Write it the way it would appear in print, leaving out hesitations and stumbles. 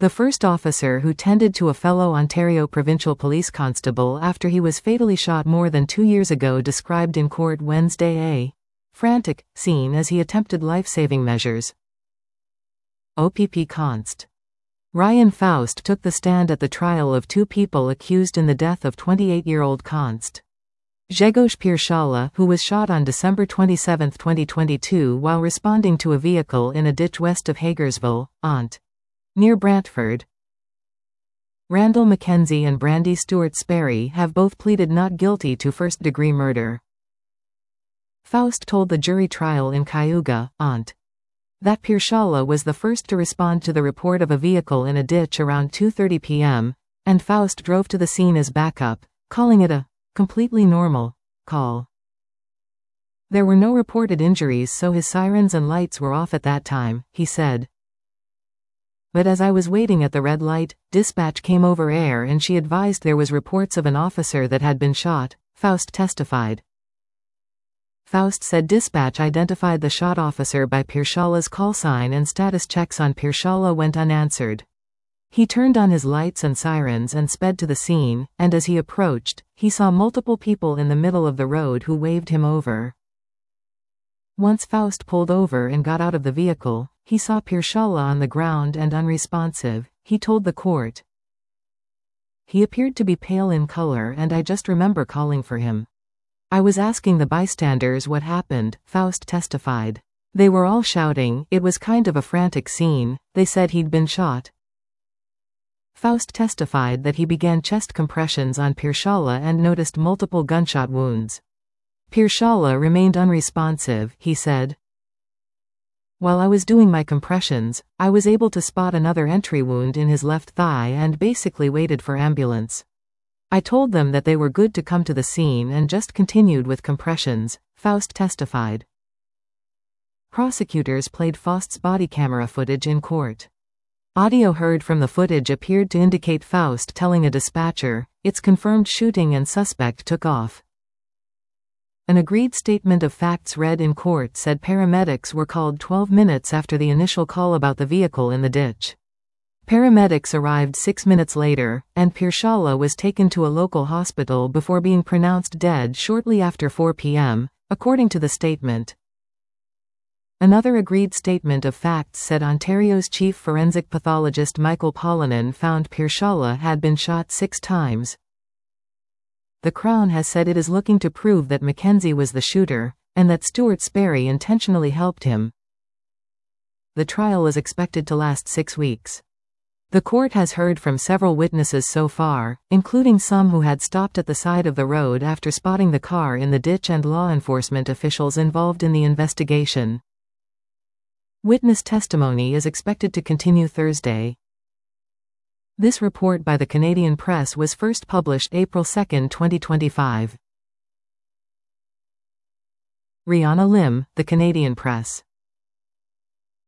The first officer who tended to a fellow Ontario provincial police constable after he was fatally shot more than 2 years ago described in court Wednesday a frantic scene as he attempted life-saving measures. OPP Const. Ryan Faust took the stand at the trial of 2 people accused in the death of 28-year-old Const. Grzegorz Pierzala, who was shot on December 27, 2022 while responding to a vehicle in a ditch west of Hagersville, Ont. near Brantford. Randall Mackenzie and Brandy Stewart Sperry have both pleaded not guilty to first-degree murder. Faust told the jury trial in Cayuga, Ont. that Pierzala was the first to respond to the report of a vehicle in a ditch around 2:30 p.m., and Faust drove to the scene as backup, calling it a completely normal call. There were no reported injuries, so his sirens and lights were off at that time, he said. But as I was waiting at the red light, dispatch came over air and she advised there was reports of an officer that had been shot, Faust testified. Faust said dispatch identified the shot officer by Pierzala's call sign and status checks on Pierzala went unanswered. He turned on his lights and sirens and sped to the scene, and as he approached, he saw multiple people in the middle of the road who waved him over. Once Faust pulled over and got out of the vehicle, he saw Pierzala on the ground and unresponsive, he told the court. He appeared to be pale in color and I just remember calling for him. I was asking the bystanders what happened, Faust testified. They were all shouting, it was kind of a frantic scene, they said he'd been shot. Faust testified that he began chest compressions on Pierzala and noticed multiple gunshot wounds. Pierzala remained unresponsive, he said. While I was doing my compressions, I was able to spot another entry wound in his left thigh and basically waited for ambulance. I told them that they were good to come to the scene and just continued with compressions, Faust testified. Prosecutors played Faust's body camera footage in court. Audio heard from the footage appeared to indicate Faust telling a dispatcher, "It's confirmed shooting and suspect took off." An agreed statement of facts read in court said paramedics were called 12 minutes after the initial call about the vehicle in the ditch. Paramedics arrived 6 minutes later, and Pierzala was taken to a local hospital before being pronounced dead shortly after 4 p.m., according to the statement. Another agreed statement of facts said Ontario's chief forensic pathologist Michael Pollinan found Pierzala had been shot 6 times. The Crown has said it is looking to prove that Mackenzie was the shooter, and that Stewart Sperry intentionally helped him. The trial is expected to last 6 weeks. The court has heard from several witnesses so far, including some who had stopped at the side of the road after spotting the car in the ditch and law enforcement officials involved in the investigation. Witness testimony is expected to continue Thursday. This report by the Canadian Press was first published April 2, 2025. Rihanna Lim, The Canadian Press.